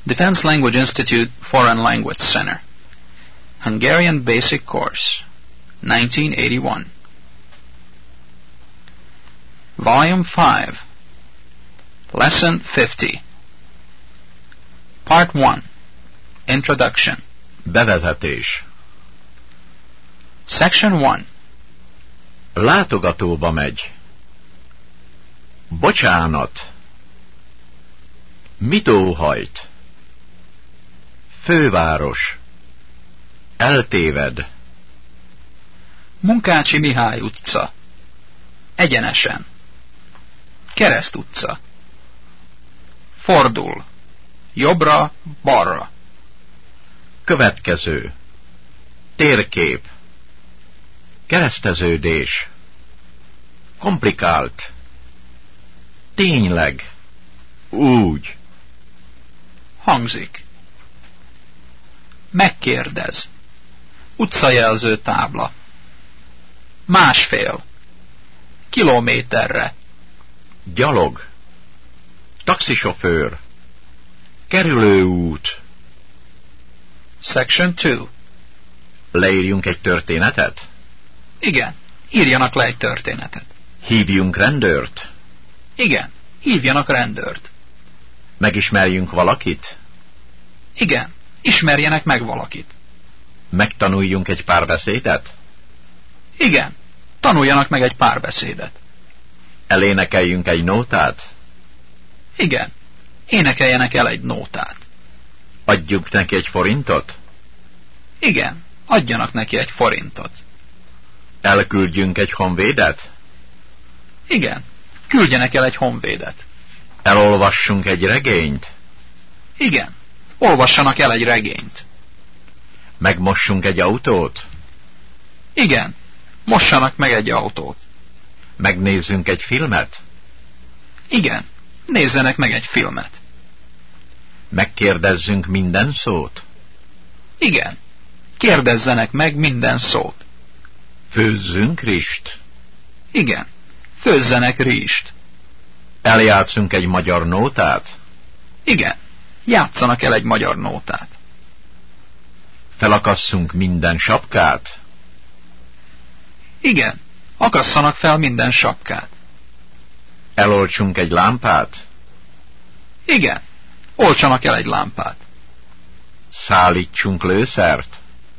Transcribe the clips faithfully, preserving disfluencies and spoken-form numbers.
Defense Language Institute Foreign Language Center. Hungarian Basic Course, nineteen eighty-one. Volume five. Lesson fifty. Part one. Introduction. Bevezetés. Section one. Látogatóba megy. Bocsánat. Mit óhajt? Főváros. Eltéved. Munkácsi Mihály utca. Egyenesen. Kereszt utca. Fordul. Jobbra, balra. Következő. Térkép. Kereszteződés. Komplikált. Tényleg. Úgy. Hangzik. Megkérdez. Utcajelző tábla. Másfél. Kilométerre. Gyalog. Taxisofőr. Kerülőút. Section two. Leírjunk egy történetet? Igen. Írjanak le egy történetet. Hívjunk rendőrt? Igen. Hívjanak rendőrt. Megismerjünk valakit? Igen. Ismerjenek meg valakit. Megtanuljunk egy párbeszédet? Igen. Tanuljanak meg egy párbeszédet. Elénekeljünk egy nótát? Igen. Énekeljenek el egy nótát. Adjuk neki egy forintot? Igen. Adjanak neki egy forintot. Elküldjünk egy honvédet? Igen. Küldjenek el egy honvédet. Elolvassunk egy regényt? Igen. Olvassanak el egy regényt. Megmossunk egy autót? Igen. Mossanak meg egy autót. Megnézzünk egy filmet? Igen. Nézzenek meg egy filmet. Megkérdezzünk minden szót? Igen. Kérdezzenek meg minden szót. Főzzünk rist? Igen. Főzzenek rizst. Eljátszunk egy magyar nótát? Igen. Játszanak el egy magyar nótát. Felakasszunk minden sapkát? Igen. Akasszanak fel minden sapkát. Eloltsunk egy lámpát? Igen. Oltsanak el egy lámpát. Szállítsunk lőszert?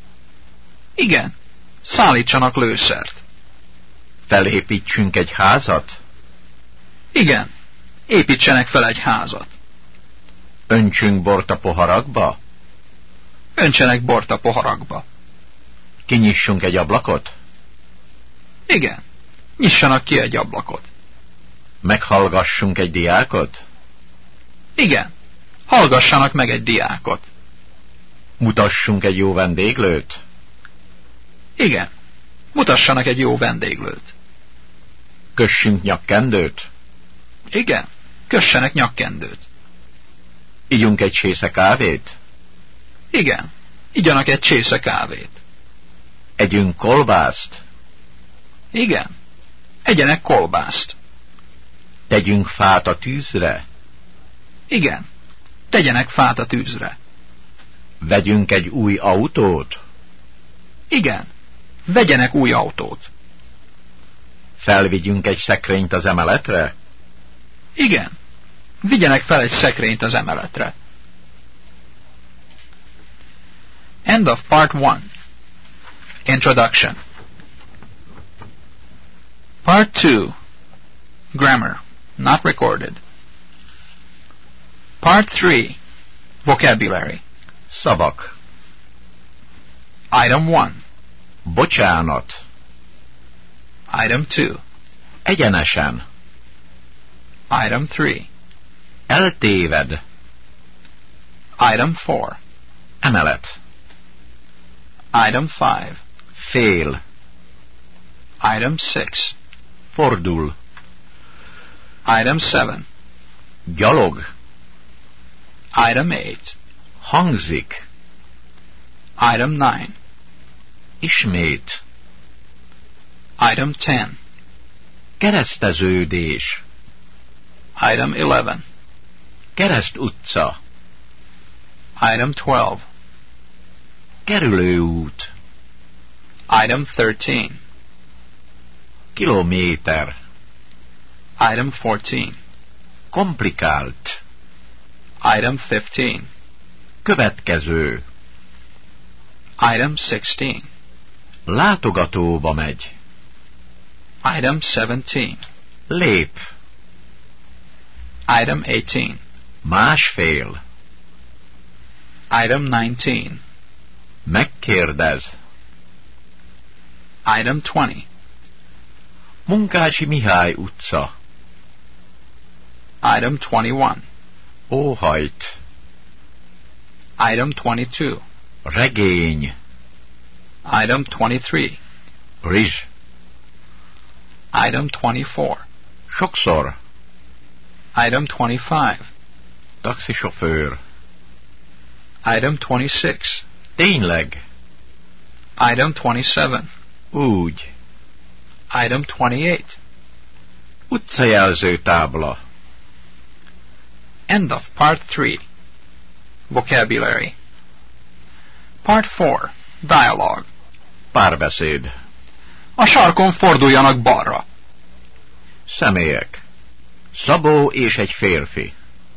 Igen. Szállítsanak lőszert. Felépítsünk egy házat? Igen. Építsenek fel egy házat. Öntsünk bort a poharakba? Öntsenek bort a poharakba. Kinyissunk egy ablakot? Igen. Nyissanak ki egy ablakot. Meghallgassunk egy diákot? Igen. Hallgassanak meg egy diákot. Mutassunk egy jó vendéglőt? Igen. Mutassanak egy jó vendéglőt. Kössünk nyakkendőt? Igen. Kössenek nyakkendőt. Igyunk egy csésze kávét? Igen. Igyanak egy csésze kávét. Együnk kolbászt? Igen. Egyenek kolbászt. Tegyünk fát a tűzre? Igen. Tegyenek fát a tűzre. Vegyünk egy új autót? Igen. Vegyenek új autót. Felvigyünk egy szekrényt az emeletre? Igen. Vigyenek fel egy szekrényt az emeletre. End of part one. Introduction. Part two. Grammar. Not recorded. Part three. Vocabulary. Szavak. Item one. Bocsánat. Item two. Egyenesen. Item three. Eltéved. Item four. Emelet. Item five. Fél. Item six. Fordul. Item seven. Gyalog. Item eight. Hangzik. Item nine. Ismét. Item ten. Kereszteződés. Item eleven. Kereszt utca. Item twelve. Kerülőút. Item thirteen. Kilométer. Item fourteen. Komplikált. Item fifteen. Következő. Item sixteen. Látogatóba megy. Item seventeen. Lép. Item eighteen. Másfél. Item nineteen. Megkérdez. Item twenty. Munkácsi Mihály utca. Item twenty-one. Óhajt. Item twenty-two. Regény. Item twenty-three. Rizs. Item twenty-four. Sokszor. Item twenty-five. Taxisofőr. Item twenty-six. Tényleg. Item twenty-seven. Úgy. Item twenty-eight. Utcajelző tábla. End of Part three. Vocabulary. Part four. Dialogue. Párbeszéd. A sarkon forduljanak balra. Személyek. Szabó és egy férfi.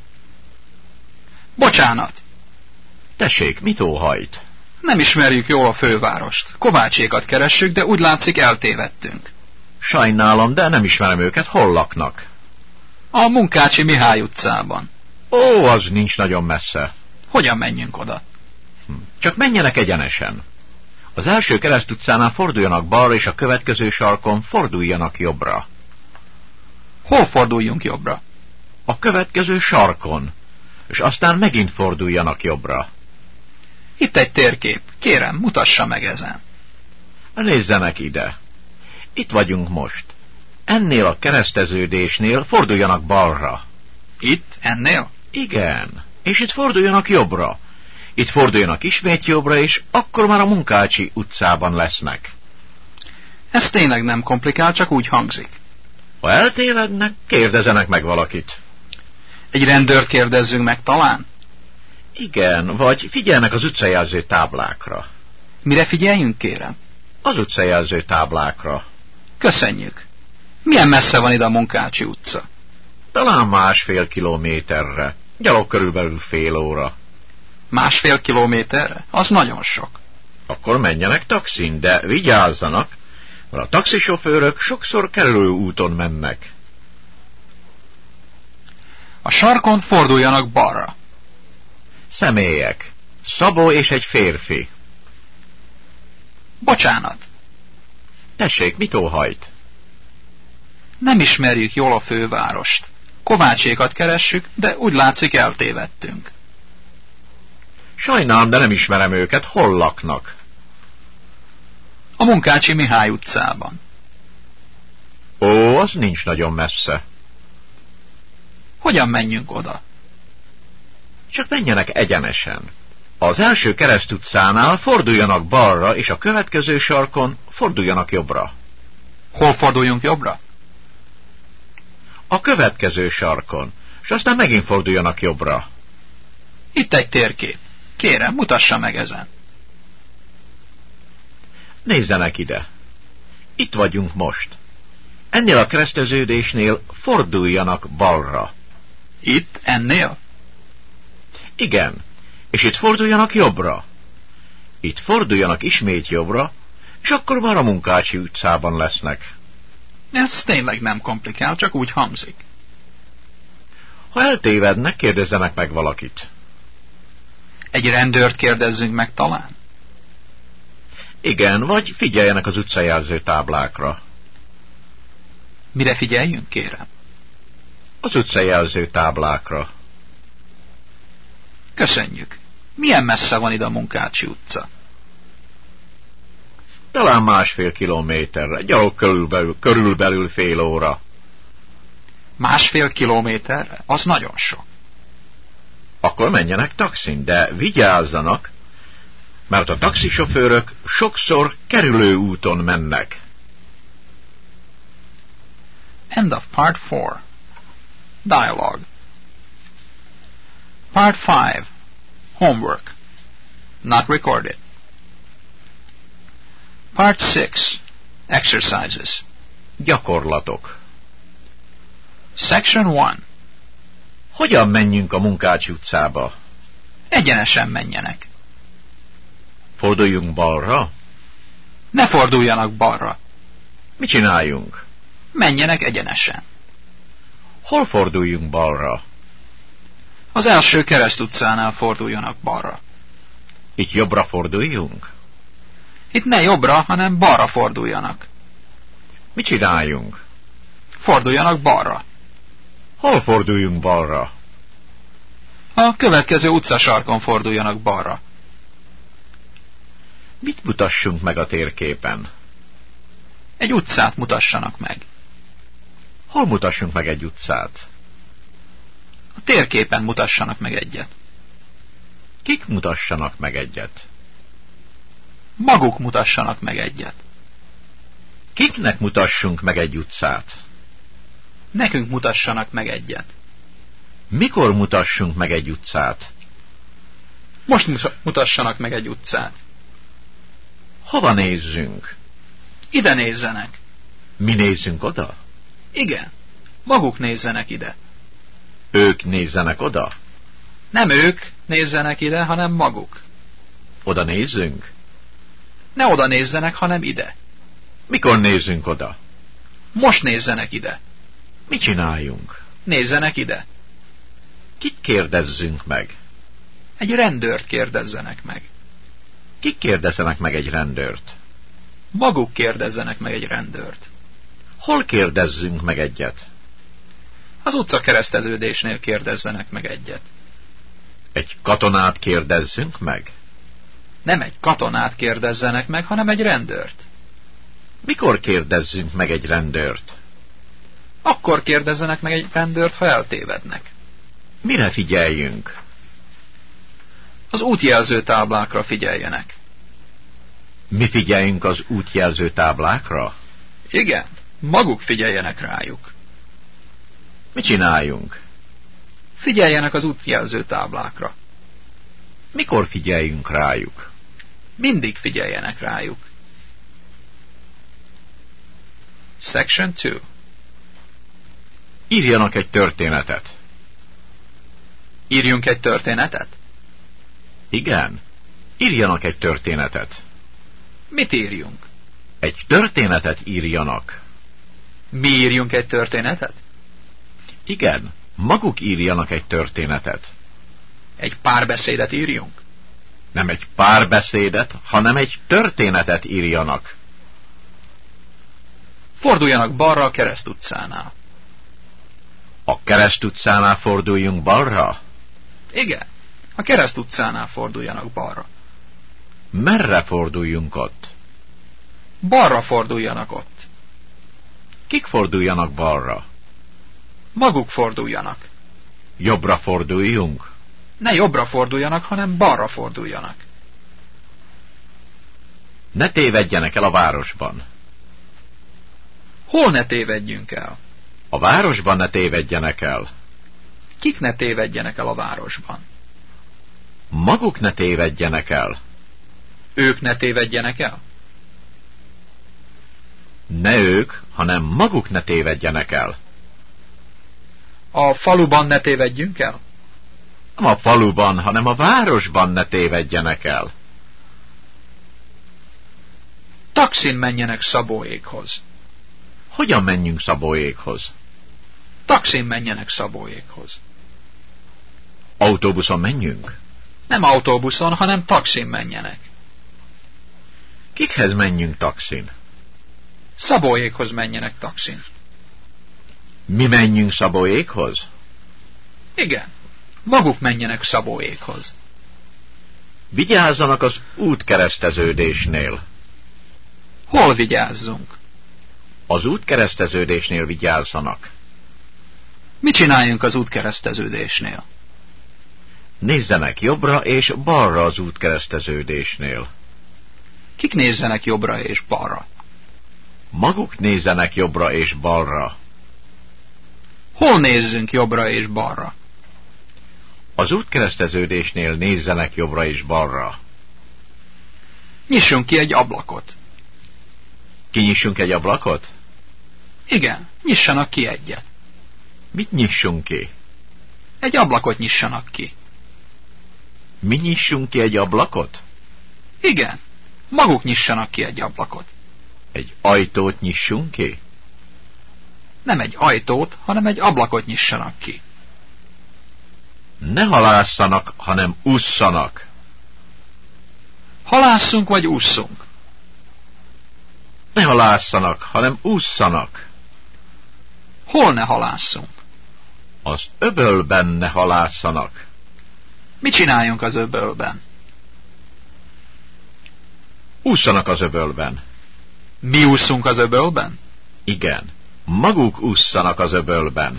Bocsánat. Tessék, mit óhajt? Nem ismerjük jól a fővárost. Kovácsékat keressük, de úgy látszik eltévedtünk. Sajnálom, de nem ismerem őket. Hol laknak? A Munkácsi Mihály utcában. Ó, az nincs nagyon messze. Hogyan menjünk oda? Hm. Csak menjenek egyenesen. Az első Kereszt utcánál forduljanak balra, és a következő sarkon forduljanak jobbra. Hol forduljunk jobbra? A következő sarkon, és aztán megint forduljanak jobbra. Itt egy térkép. Kérem, mutassa meg ezen. Nézzenek ide. Itt vagyunk most. Ennél a kereszteződésnél forduljanak balra. Itt? Ennél? Igen. És itt forduljanak jobbra. Itt forduljanak ismét jobbra, és akkor már a Munkácsi utcában lesznek. Ez tényleg nem komplikál, csak úgy hangzik. Ha eltévednek, kérdezenek meg valakit. Egy rendőrt kérdezzünk meg talán? Igen, vagy figyelnek az utcajelző táblákra. Mire figyeljünk, kérem? Az utcajelző táblákra. Köszönjük. Milyen messze van ide a Munkácsi utca? Talán másfél kilométerre. Gyalog körülbelül fél óra. Másfél kilométerre? Az nagyon sok. Akkor menjenek taxin, de vigyázzanak, mert a taxisofőrök sokszor kerülő úton mennek. A sarkon forduljanak balra. Személyek. Szabó és egy férfi. Bocsánat. Tessék, mit óhajt? Nem ismerjük jól a fővárost. Kovácsékat keressük, de úgy látszik eltévedtünk. Sajnálom, de nem ismerem őket. Hol laknak? A Munkácsi Mihály utcában. Ó, az nincs nagyon messze. Hogyan menjünk oda? Csak menjenek egyenesen. Az első Kereszt utcánál forduljanak balra, és a következő sarkon forduljanak jobbra. Hol forduljunk jobbra? A következő sarkon, és aztán megint forduljanak jobbra. Itt egy térkép. Kérem, mutassa meg ezen. Nézzenek ide. Itt vagyunk most. Ennél a kereszteződésnél forduljanak balra. Itt? Ennél? Igen, és itt forduljanak jobbra. Itt forduljanak ismét jobbra, és akkor már a Munkácsi utcában lesznek. Ez tényleg nem komplikál, csak úgy hangzik. Ha eltévednek, kérdezzenek meg valakit. Egy rendőrt kérdezzünk meg talán? Igen, vagy figyeljenek az utcajelző táblákra. Mire figyeljünk, kérem? Az utcajelző táblákra. Köszönjük. Milyen messze van ide a Munkácsi utca? Talán másfél kilométerre, gyalog körülbelül, körülbelül fél óra. Másfél kilométerre? Az nagyon sok. Akkor menjenek taxin, de vigyázzanak, mert a taxisofőrök sokszor kerülő úton mennek. End of Part four. Dialogue. Part five. Homework. Not recorded. Part six. Exercises. Gyakorlatok. Section one. Hogyan menjünk a Munkácsi utcába? Egyenesen menjenek. Forduljunk balra? Ne forduljanak balra. Mit csináljunk? Menjenek egyenesen. Hol forduljunk balra? Az első keresztutcánál forduljanak balra. Itt jobbra forduljunk? Itt ne jobbra, hanem balra forduljanak. Mit csináljunk? Forduljanak balra. Hol forduljunk balra? A következő utcasarkon forduljanak balra. Mit mutassunk meg a térképen? Egy utcát mutassanak meg. Hol mutassunk meg egy utcát? A térképen mutassanak meg egyet. Kik mutassanak meg egyet? Maguk mutassanak meg egyet. Kiknek mutassunk meg egy utcát? Nekünk mutassanak meg egyet. Mikor mutassunk meg egy utcát? Most mutassanak meg egy utcát. Hova nézzünk? Ide nézzenek. Mi nézzünk oda? Igen. Maguk nézzenek ide. Ők nézzenek oda? Nem ők nézzenek ide, hanem maguk. Oda nézzünk? Ne oda nézzenek, hanem ide. Mikor nézzünk oda? Most nézzenek ide. Mit csináljunk? Nézzenek ide. Kit kérdezzünk meg? Egy rendőrt kérdezzenek meg. Kik kérdezzenek meg egy rendőrt? Maguk kérdezzenek meg egy rendőrt. Hol kérdezzünk meg egyet? Az utca kereszteződésnél kérdezzenek meg egyet. Egy katonát kérdezzünk meg? Nem egy katonát kérdezzenek meg, hanem egy rendőrt. Mikor kérdezzünk meg egy rendőrt? Akkor kérdezzenek meg egy rendőrt, ha eltévednek. Mire figyeljünk? Az útjelző táblákra figyeljenek. Mi figyeljünk az útjelző táblákra? Igen, maguk figyeljenek rájuk. Mit csináljunk? Figyeljenek az útjelző táblákra. Mikor figyeljünk rájuk? Mindig figyeljenek rájuk. Section two. Írjanak egy történetet. Írjunk egy történetet? Igen. Írjanak egy történetet. Mit írjunk? Egy történetet írjanak. Mi írjunk egy történetet? Igen. Maguk írjanak egy történetet. Egy párbeszédet írjunk? Nem egy párbeszédet, hanem egy történetet írjanak. Forduljanak balra a Keresztutcánál. A Keresztutcánál forduljunk balra? Igen, a Keresztutcánál forduljanak balra. Merre forduljunk ott? Balra forduljanak ott. Kik forduljanak balra? Maguk forduljanak. Jobbra forduljunk? Ne jobbra forduljanak, hanem balra forduljanak. Ne tévedjenek el a városban. Hol ne tévedjünk el? A városban ne tévedjenek el. Kik ne tévedjenek el a városban? Maguk ne tévedjenek el. Ők ne tévedjenek el? Ne ők, hanem maguk ne tévedjenek el. A faluban ne tévedjünk el? Nem a faluban, hanem a városban ne tévedjenek el. Taxin menjenek Szabóékhoz. Hogyan menjünk Szabóékhoz? Taxin menjenek Szabóékhoz. Autóbuszon menjünk? Nem autóbuszon, hanem taxin menjenek. Kikhez menjünk taxin? Szabóékhoz menjenek taxin. Mi menjünk Szabóékhoz? Igen, maguk menjenek Szabóékhoz. Vigyázzanak az útkereszteződésnél. Hol vigyázzunk? Az útkereszteződésnél vigyázzanak. Mit csináljunk az útkereszteződésnél? Nézzenek jobbra és balra az útkereszteződésnél. Kik nézzenek jobbra és balra? Maguk nézzenek jobbra és balra. Hol nézzünk jobbra és balra? Az útkereszteződésnél nézzenek jobbra és balra. Nyissunk ki egy ablakot. Kinyissunk egy ablakot? Igen, nyissanak ki egyet. Mit nyissunk ki? Egy ablakot nyissanak ki. Mi nyissunk ki egy ablakot? Igen, maguk nyissanak ki egy ablakot. Egy ajtót nyissunk ki? Nem egy ajtót, hanem egy ablakot nyissanak ki. Ne halászanak, hanem ússzanak. Halásszunk vagy ússzunk? Ne halászanak, hanem ússzanak. Hol ne halásszunk? Az öbölben ne halászanak. Mit csináljunk az öbölben? Ússzanak az öbölben. Mi ússzunk az öbölben? Igen, maguk ússzanak az öbölben.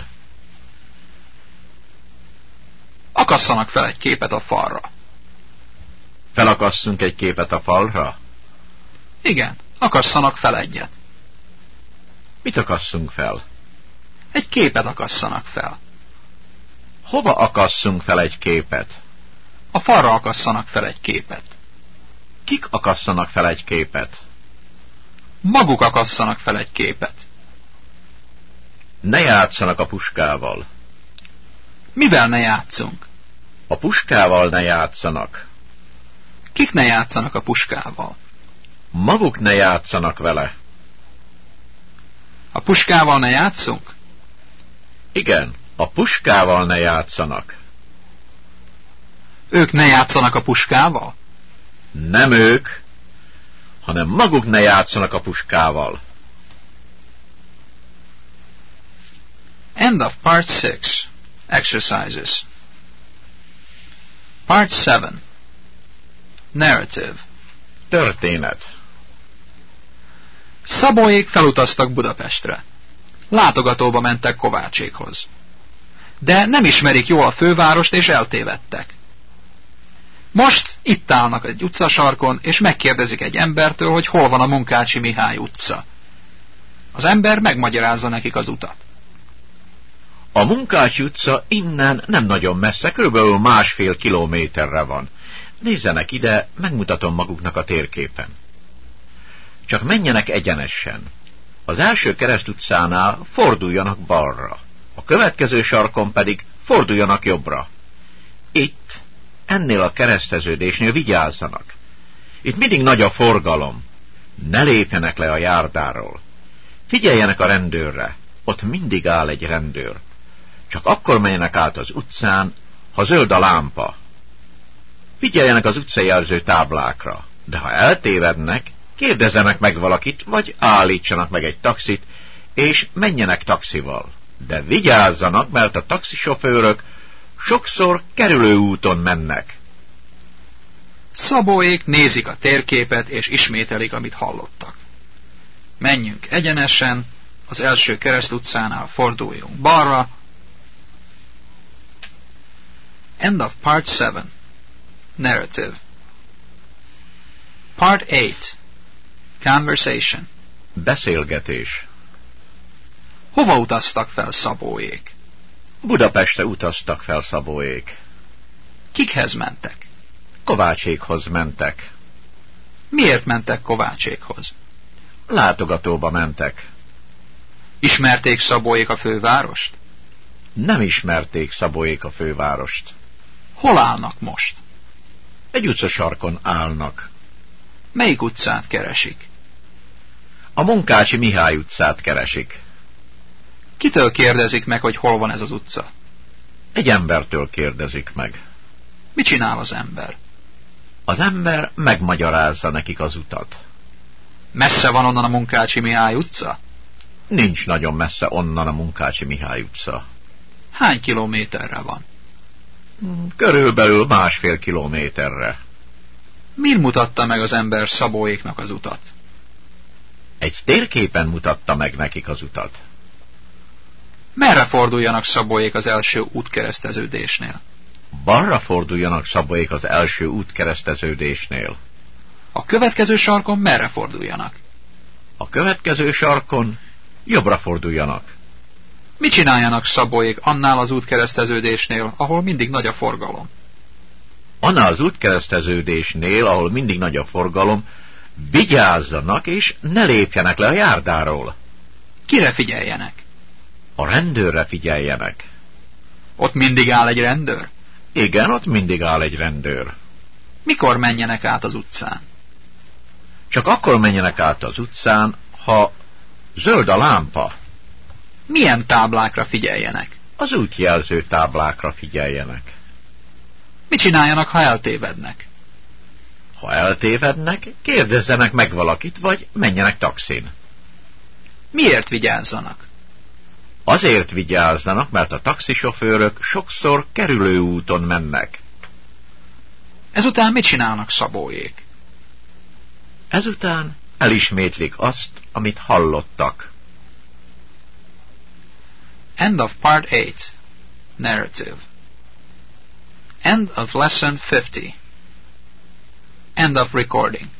Akasszanak fel egy képet a falra. Felakasszunk egy képet a falra? Igen, akasszanak fel egyet. Mit akasszunk fel? Egy képet akasszanak fel. Hova akasszunk fel egy képet? A falra akasszanak fel egy képet. Kik akasszanak fel egy képet? Maguk akasszanak fel egy képet. Ne játszanak a puskával. Mivel ne játszunk? A puskával ne játszanak. Kik ne játszanak a puskával? Maguk ne játszanak vele. A puskával ne játszunk? Igen, a puskával ne játszanak. Ők ne játszanak a puskával? Nem ők, hanem maguk ne játszanak a puskával. End of part six. Exercises. Part seven. Narrative. Történet. Szabóék felutaztak Budapestre. Látogatóba mentek Kovácsékhoz. De nem ismerik jól a fővárost, és eltévedtek. Most itt állnak egy utcasarkon, és megkérdezik egy embertől, hogy hol van a Munkácsi Mihály utca. Az ember megmagyarázza nekik az utat. A Munkácsi utca innen nem nagyon messze, körülbelül másfél kilométerre van. Nézzenek ide, megmutatom maguknak a térképen. Csak menjenek egyenesen. Az első keresztutcánál forduljanak balra, a következő sarkon pedig forduljanak jobbra. Itt, ennél a kereszteződésnél vigyázzanak. Itt mindig nagy a forgalom. Ne lépjenek le a járdáról. Figyeljenek a rendőrre, ott mindig áll egy rendőr. Csak akkor menjenek át az utcán, ha zöld a lámpa. Figyeljenek az utcajelző táblákra, de ha eltévednek, kérdezzenek meg valakit, vagy állítsanak meg egy taxit, és menjenek taxival. De vigyázzanak, mert a taxisofőrök sokszor kerülő úton mennek. Szabóék nézik a térképet, és ismételik, amit hallottak. Menjünk egyenesen, az első keresztutcánál forduljunk balra. End of part seven. Narrative. Part eight. Conversation. Beszélgetés. Hova utaztak fel Szabóék? Budapestre utaztak fel Szabóék. Kikhez mentek? Kovácsékhoz mentek. Miért mentek Kovácsékhoz? Látogatóba mentek. Ismerték Szabóék a fővárost? Nem ismerték Szabóék a fővárost. Hol állnak most? Egy utcasarkon állnak. Melyik utcát keresik? A Munkácsi Mihály utcát keresik. Kitől kérdezik meg, hogy hol van ez az utca? Egy embertől kérdezik meg. Mit csinál az ember? Az ember megmagyarázza nekik az utat. Messze van onnan a Munkácsi Mihály utca? Nincs nagyon messze onnan a Munkácsi Mihály utca. Hány kilométerre van? Körülbelül másfél kilométerre. Miért mutatta meg az ember Szabóéknak az utat? Egy térképen mutatta meg nekik az utat. Merre forduljanak Szabóék az első útkereszteződésnél? Balra forduljanak Szabóék az első útkereszteződésnél. A következő sarkon merre forduljanak? A következő sarkon jobbra forduljanak. Mit csináljanak Szabóék annál az útkereszteződésnél, ahol mindig nagy a forgalom? Annál az útkereszteződésnél, ahol mindig nagy a forgalom, vigyázzanak és ne lépjenek le a járdáról. Kire figyeljenek? A rendőrre figyeljenek. Ott mindig áll egy rendőr? Igen, ott mindig áll egy rendőr. Mikor menjenek át az utcán? Csak akkor menjenek át az utcán, ha zöld a lámpa. Milyen táblákra figyeljenek? Az útjelző táblákra figyeljenek. Mit csináljanak, ha eltévednek? Ha eltévednek, kérdezzenek meg valakit, vagy menjenek taxin. Miért vigyázzanak? Azért vigyázzanak, mert a taxisofőrök sokszor kerülő úton mennek. Ezután mit csinálnak Szabóék? Ezután elismétlik azt, amit hallottak. End of part eight. Narrative. End of lesson fifty. End of recording.